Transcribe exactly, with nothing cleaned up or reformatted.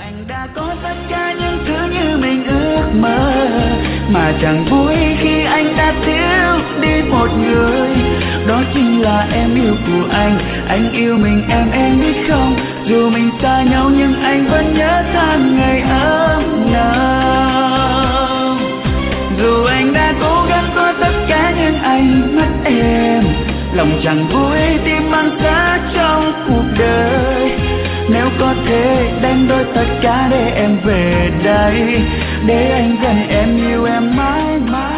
anh đã có tất cả những thứ như mình ước mơ, mà chẳng vui khi anh đã thiếu đi một người. Đó chính là em yêu của anh, anh yêu mình em em biết không? Dù mình xa nhau nhưng anh vẫn nhớ tháng ngày ấm nồng. Dù anh đã cố gắng có tất cả nhưng anh mất em, lòng chẳng vui tim mang giá trong cuộc đời. Nếu có thể đánh đổi tất cả để em về đây, để anh gần em yêu em mãi mãi.